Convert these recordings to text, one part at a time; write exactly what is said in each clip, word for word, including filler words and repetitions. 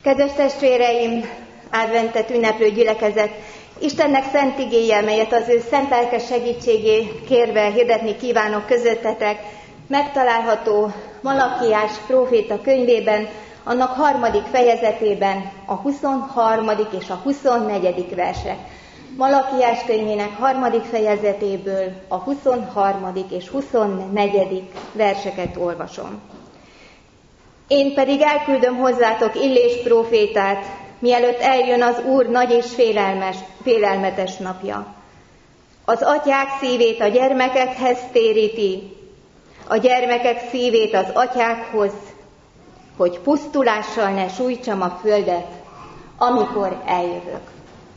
Kedves testvéreim, adventet ünneplő gyülekezet, Istennek szent igéje, melyet az ő szent lelkes segítségét kérve hirdetni kívánok közöttetek, megtalálható Malakiás próféta könyvében, annak harmadik fejezetében a huszonharmadik és a huszonnegyedik versek. Malakiás könyvének harmadik fejezetéből a huszonharmadik és huszonnegyedik verseket olvasom. Én pedig elküldöm hozzátok Illés prófétát, mielőtt eljön az Úr nagy és félelmes, félelmetes napja. Az atyák szívét a gyermekekhez téríti, a gyermekek szívét az atyákhoz, hogy pusztulással ne sújtsam a földet, amikor eljövök.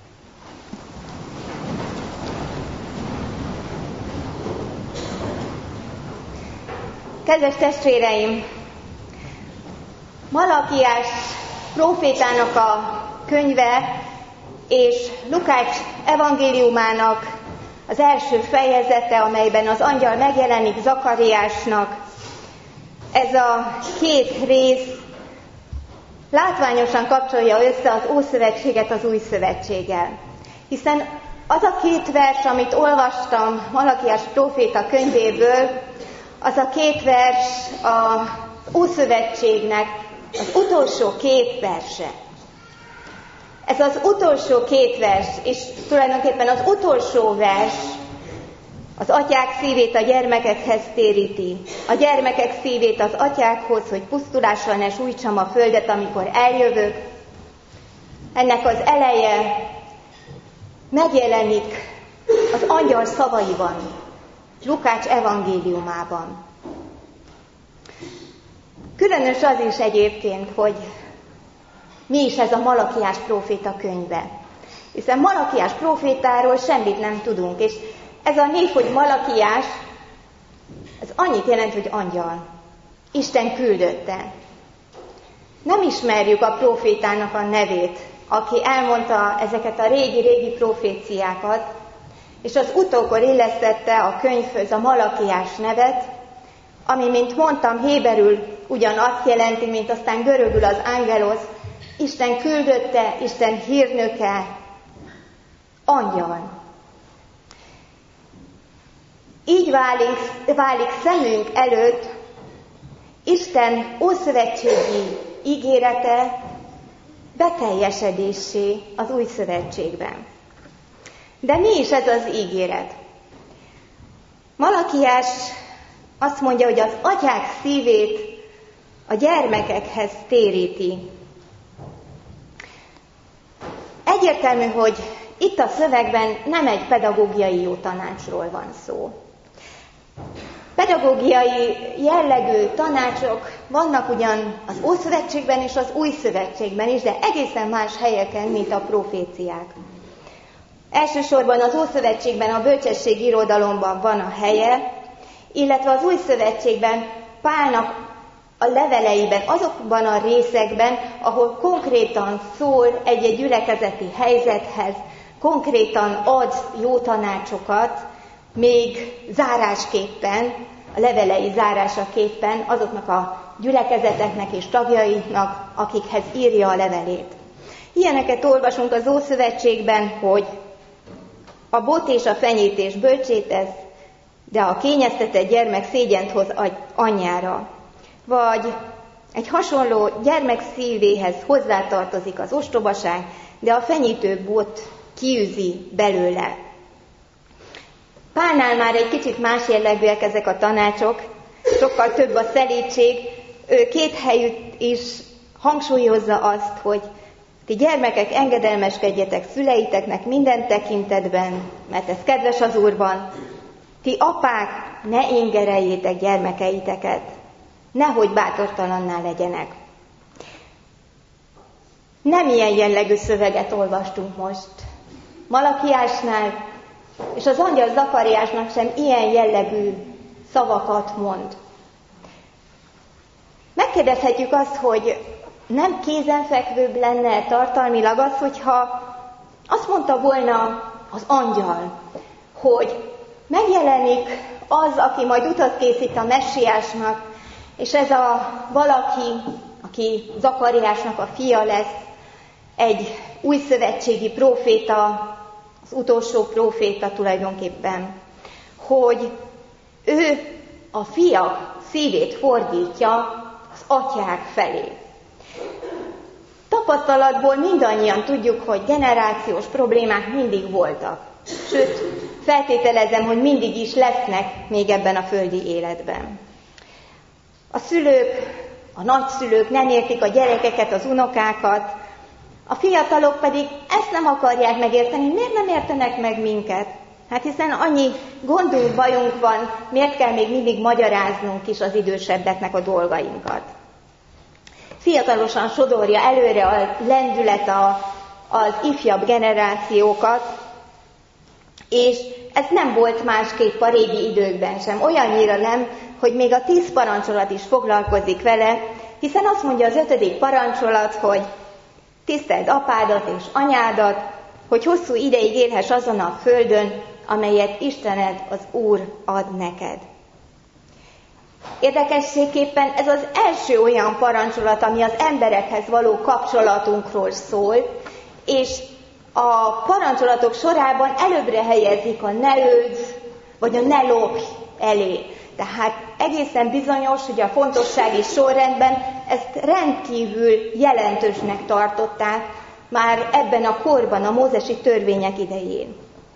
Kedves testvéreim, Malakiás prófétának a könyve és Lukács evangéliumának az első fejezete, amelyben az angyal megjelenik Zakariásnak, ez a két rész látványosan kapcsolja össze az Ószövetséget az Új Szövetséggel. Hiszen az a két vers, amit olvastam Malakiás próféta könyvéből, az a két vers az Ószövetségnek az utolsó két verse. Ez az utolsó két vers, és tulajdonképpen az utolsó vers az atyák szívét a gyermekekhez téríti, a gyermekek szívét az atyákhoz, hogy pusztulással ne sújtsam a földet, amikor eljövök. Ennek az eleje megjelenik az angyal szavaiban, Lukács evangéliumában. Különös az is egyébként, hogy mi is ez a Malakiás próféta könyve. Hiszen Malakiás prófétáról semmit nem tudunk, és ez a név, hogy Malakiás, ez annyit jelent, hogy angyal. Isten küldötte. Nem ismerjük a prófétának a nevét, aki elmondta ezeket a régi-régi proféciákat, és az utókor illesztette a könyvhöz a Malakiás nevet, ami, mint mondtam, héberül ugyanazt jelenti, mint aztán görögül az angelos, Isten küldötte, Isten hírnöke, angyal. Így válik, válik szemünk előtt Isten ószövetségi ígérete beteljesedéssé az Új Szövetségben. De mi is ez az ígéret? Malakiás azt mondja, hogy az atyák szívét a gyermekekhez téríti. Egyértelmű, hogy itt a szövegben nem egy pedagógiai jó tanácsról van szó. Pedagógiai jellegű tanácsok vannak ugyan az Ószövetségben és az Új Szövetségben is, de egészen más helyeken, mint a proféciák. Elsősorban az Ószövetségben a bölcsesség irodalomban van a helye, illetve az Új Szövetségben Pálnak a leveleiben, azokban a részekben, ahol konkrétan szól egy-egy gyülekezeti helyzethez, konkrétan ad jó tanácsokat, még zárásképpen, a levelei zárásaképpen azoknak a gyülekezeteknek és tagjainak, akikhez írja a levelét. Ilyeneket olvasunk az Ószövetségben, hogy a bot és a fenyítés bölcsét tesz, de a kényeztetett gyermek szégyent hoz anyjára. Vagy egy hasonló gyermek szívéhez hozzátartozik az ostobaság, de a fenyítő bot kiűzi belőle. Pálnál már egy kicsit más jellegűek ezek a tanácsok, sokkal több a szelídség. Ő két helyütt is hangsúlyozza azt, hogy ti gyermekek, engedelmeskedjetek szüleiteknek minden tekintetben, mert ez kedves az Úrban. Ti apák, ne ingereljétek gyermekeiteket, nehogy bátortalanná legyenek. Nem ilyen jellegű szöveget olvastunk most. Malakiásnál és az angyal Zakariásnak sem ilyen jellegű szavakat mond. Megkérdezhetjük azt, hogy nem kézenfekvőbb lenne tartalmilag az, hogyha azt mondta volna az angyal, hogy megjelenik az, aki majd utat készít a messiásnak, és ez a valaki aki Zakariásnak a fia lesz, egy újszövetségi próféta, az utolsó próféta tulajdonképpen, hogy ő a fiak szívét fordítja az atyák felé. Tapasztalatból mindannyian tudjuk, hogy generációs problémák mindig voltak. Sőt, feltételezem, hogy mindig is lesznek még ebben a földi életben. A szülők, a nagyszülők nem értik a gyerekeket, az unokákat, a fiatalok pedig ezt nem akarják megérteni. Miért nem értenek meg minket? Hát hiszen annyi gondunk, bajunk van, miért kell még mindig magyaráznunk is az idősebbeknek a dolgainkat? Fiatalosan sodorja előre a lendület a, az ifjabb generációkat, és ez nem volt másképp a régi időkben sem. Olyannyira nem, hogy még a tíz parancsolat is foglalkozik vele, hiszen azt mondja az ötödik parancsolat, hogy tiszteld apádat és anyádat, hogy hosszú ideig élhess azon a földön, amelyet Istened, az Úr ad neked. Érdekességképpen ez az első olyan parancsolat, ami az emberekhez való kapcsolatunkról szól, és a parancsolatok sorában előbbre helyezik a ne öldz, vagy a ne lopj elé. Tehát egészen bizonyos, hogy a fontossági sorrendben ezt rendkívül jelentősnek tartották már ebben a korban, a mózesi törvények idején.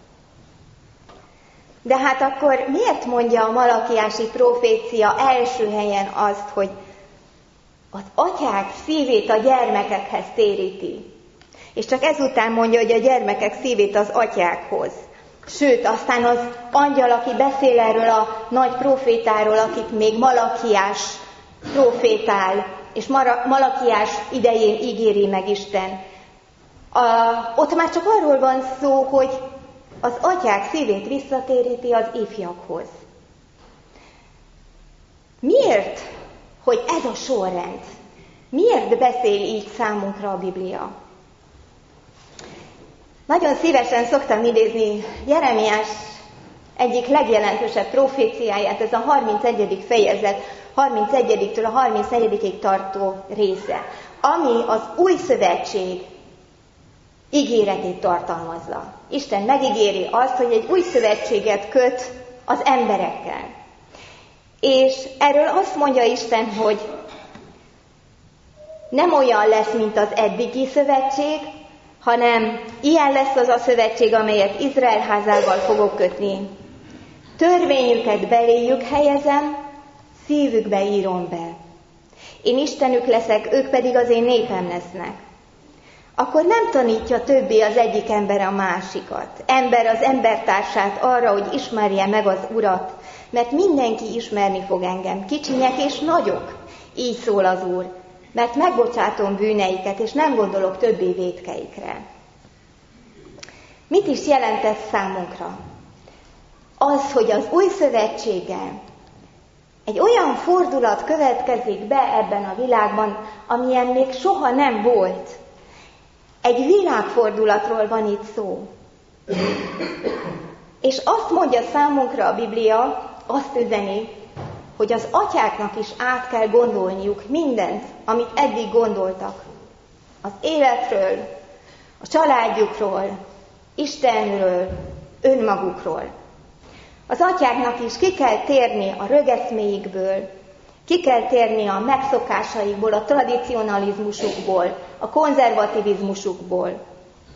De hát akkor miért mondja a malakiási profécia első helyen azt, hogy az atyák szívét a gyermekekhez téríti? És csak ezután mondja, hogy a gyermekek szívét az atyákhoz. Sőt, aztán az angyal, aki beszél erről a nagy profétáról, akit még Malakiás profétál, és Malakiás idején ígéri meg Isten. A, ott már csak arról van szó, hogy az atyák szívét visszatéríti az ifjakhoz. Miért, hogy ez a sorrend? Miért beszél így számunkra a Biblia? Nagyon szívesen szoktam idézni Jeremiás egyik legjelentősebb proféciáját, ez a harmincegyedik fejezet, harmincegyediktől a harmincnegyedikig tartó része, ami az új szövetség ígéretét tartalmazza. Isten megígéri azt, hogy egy új szövetséget köt az emberekkel. És erről azt mondja Isten, hogy nem olyan lesz, mint az eddigi szövetség, hanem ilyen lesz az a szövetség, amelyet Izrael házával fogok kötni. Törvényüket beléjük helyezem, szívükbe írom be. Én Istenük leszek, ők pedig az én népem lesznek. Akkor nem tanítja többé az egyik ember a másikat, ember az embertársát arra, hogy ismerje meg az Urat, mert mindenki ismerni fog engem, kicsinyek és nagyok. Így szól az Úr, mert megbocsátom bűneiket, és nem gondolok többé vétkeikre. Mit is jelent ez számunkra? Az, hogy az új szövetséggel egy olyan fordulat következik be ebben a világban, amilyen még soha nem volt. Egy világfordulatról van itt szó. És azt mondja számunkra a Biblia, azt üzeni, hogy az atyáknak is át kell gondolniuk mindent, amit eddig gondoltak. Az életről, a családjukról, Istenről, önmagukról. Az atyáknak is ki kell térni a rögeszméikből, ki kell térni a megszokásaikból, a tradicionalizmusukból, a konzervativizmusukból.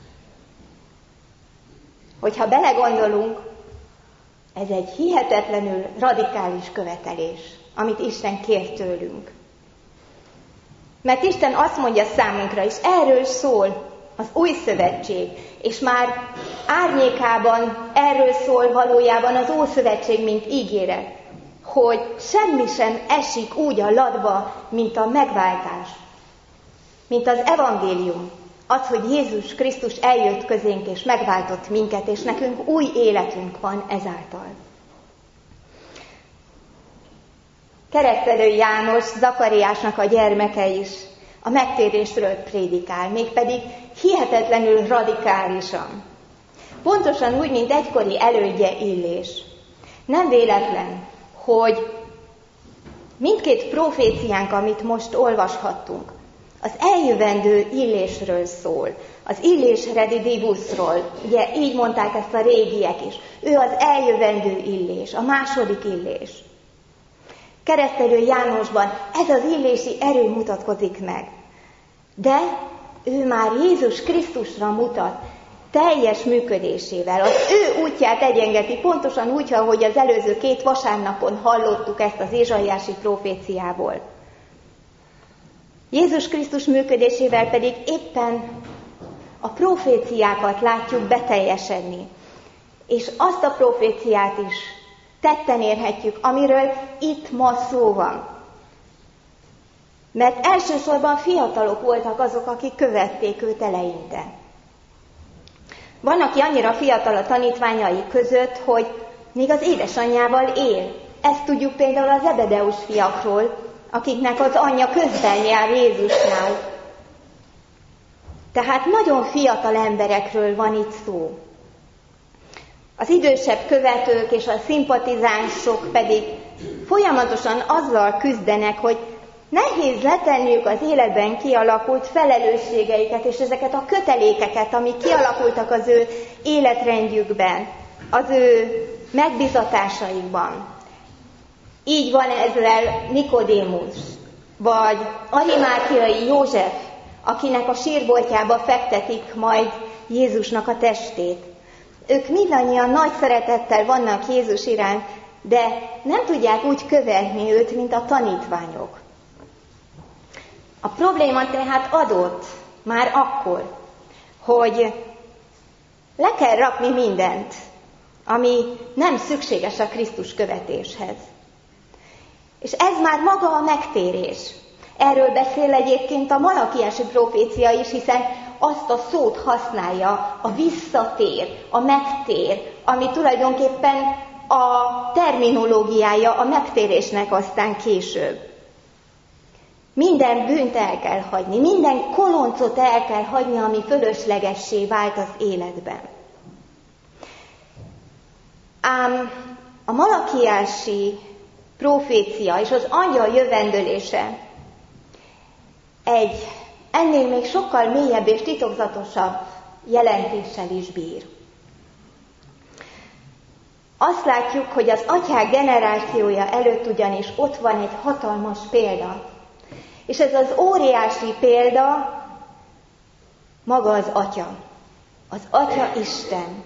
Hogyha belegondolunk, ez egy hihetetlenül radikális követelés, amit Isten kér tőlünk. Mert Isten azt mondja számunkra, és erről szól az új szövetség, és már árnyékában erről szól valójában az Ószövetség, mint ígéret, hogy semmi sem esik úgy a latba, mint a megváltás, mint az evangélium, az, hogy Jézus Krisztus eljött közénk és megváltott minket, és nekünk új életünk van ezáltal. Keresztelő János, Zakariásnak a gyermeke is a megtérésről prédikál, mégpedig hihetetlenül radikálisan. Pontosan úgy, mint egykori elődje Illés. Nem véletlen, hogy Mindkét proféciánk, amit most olvashattunk, az eljövendő illésről szól, az illés redidivusról, ugye így mondták ezt a régiek is. Ő az eljövendő illés, a második illés. Keresztelő Jánosban ez az illési erő mutatkozik meg. De ő már Jézus Krisztusra mutat, teljes működésével. Az ő útját egyengeti, pontosan úgy, ahogy az előző két vasárnapon hallottuk ezt az ézsaiási proféciából. Jézus Krisztus működésével pedig éppen a proféciákat látjuk beteljesedni. És azt a proféciát is tetten érhetjük, amiről itt ma szó van. Mert elsősorban fiatalok voltak azok, akik követték őt eleinte. Van, aki annyira fiatal a tanítványai között, hogy még az édesanyjával él. Ezt tudjuk például az Zebedeus fiakról, akiknek az anyja közben jár Jézusnál. Tehát nagyon fiatal emberekről van itt szó. Az idősebb követők és a szimpatizánsok pedig folyamatosan azzal küzdenek, hogy nehéz letenniük az életben kialakult felelősségeiket, és ezeket a kötelékeket, amik kialakultak az ő életrendjükben, az ő megbizatásaikban. Így van ezzel Nikodémus, vagy Arimátiai József, akinek a sírboltjába fektetik majd Jézusnak a testét. Ők mindannyian nagy szeretettel vannak Jézus iránt, de nem tudják úgy követni őt, mint a tanítványok. A probléma tehát adott már akkor, hogy le kell rakni mindent, ami nem szükséges a Krisztus követéshez. És ez már maga a megtérés. Erről beszél egyébként a malakiási profécia is, hiszen azt a szót használja, a visszatér, a megtér, ami tulajdonképpen a terminológiája a megtérésnek aztán később. Minden bűnt el kell hagyni, minden koloncot el kell hagyni, ami fölöslegessé vált az életben. Ám a malakiási profécia és az angyal jövendölése egy ennél még sokkal mélyebb és titokzatosabb jelentéssel is bír. Azt látjuk, hogy az atyák generációja előtt ugyanis ott van egy hatalmas példa. És ez az óriási példa maga az Atya. Az Atya Isten.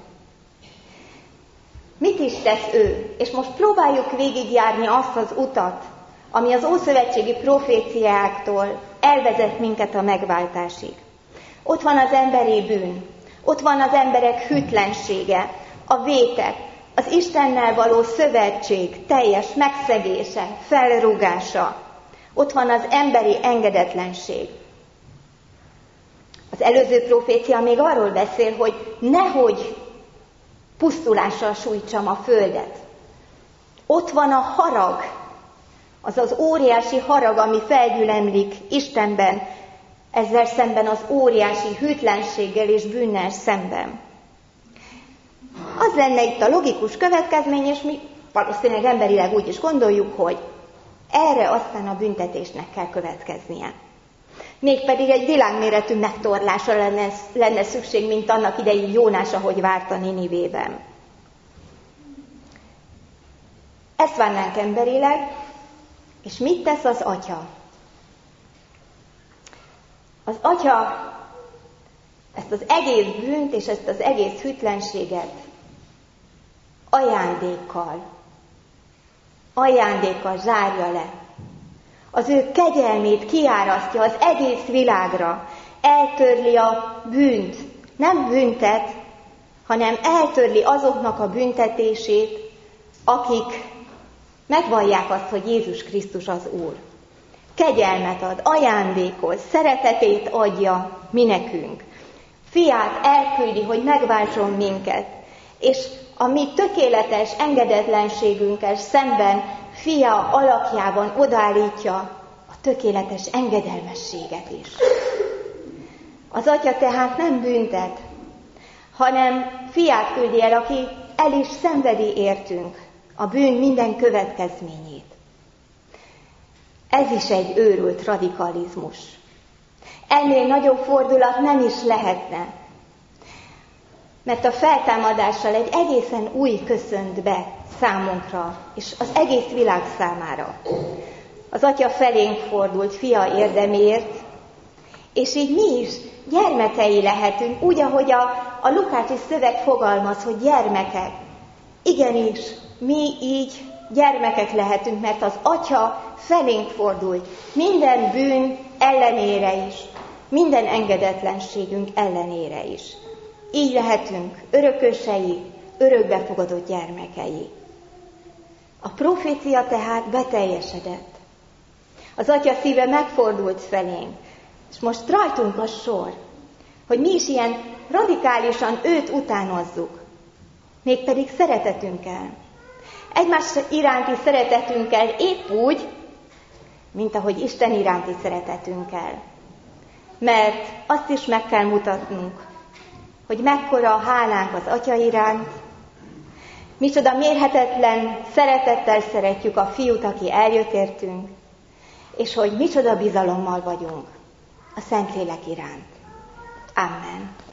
Mit is tesz ő? És most próbáljuk végigjárni azt az utat, ami az ószövetségi proféciáktól elvezet minket a megváltásig. Ott van az emberi bűn, ott van az emberek hűtlensége, a vétek, az Istennel való szövetség teljes megszegése, felrúgása. Ott van az emberi engedetlenség. Az előző profécia még arról beszél, hogy nehogy pusztulással sújtsam a földet. Ott van a harag, az az óriási harag, ami felgyülemlik Istenben, ezzel szemben az óriási hűtlenséggel és bűnnel szemben. Az lenne itt a logikus következmény, és mi valószínűleg emberileg úgy is gondoljuk, hogy erre aztán a büntetésnek kell következnie. Mégpedig egy világméretű megtorlásra lenne, lenne szükség, mint annak idején Jónás, ahogy várta Ninivében. Ezt várnánk emberileg, és mit tesz az Atya? Az Atya ezt az egész bűnt és ezt az egész hűtlenséget ajándékkal, ajándékkal zárja le. Az ő kegyelmét kiárasztja az egész világra, eltörli a bűnt, nem büntet, hanem eltörli azoknak a büntetését, akik megvallják azt, hogy Jézus Krisztus az Úr. Kegyelmet ad, ajándékoz, szeretetét adja mi nekünk. Fiát elküldi, hogy megváltson minket, és a mi tökéletes engedetlenségünkkel szemben fia alakjában odaállítja a tökéletes engedelmességet is. Az Atya tehát nem büntet, hanem fiát küldi el, aki el is szenvedi értünk a bűn minden következményét. Ez is egy őrült radikalizmus. Ennél nagyobb fordulat nem is lehetne. Mert a feltámadással egy egészen új köszönt be számunkra, és az egész világ számára. Az Atya felénk fordult fia érdemért, és így mi is gyermekei lehetünk, úgy, ahogy a, a Lukácsi szöveg fogalmaz, hogy gyermekek. Igenis, mi így gyermekek lehetünk, mert az Atya felénk fordult, minden bűn ellenére is, minden engedetlenségünk ellenére is. Így lehetünk örökösei, örökbefogadott gyermekei. A profécia tehát beteljesedett. Az Atya szíve megfordult felénk, és most rajtunk a sor, hogy mi is ilyen radikálisan őt utánozzuk, mégpedig szeretetünkkel. Egymás iránti szeretetünkkel épp úgy, mint ahogy Isten iránti szeretetünkkel. Mert azt is meg kell mutatnunk, hogy mekkora a hálánk az Atya iránt, micsoda mérhetetlen szeretettel szeretjük a Fiút, aki eljött értünk, és hogy micsoda bizalommal vagyunk a Szentlélek iránt. Amen.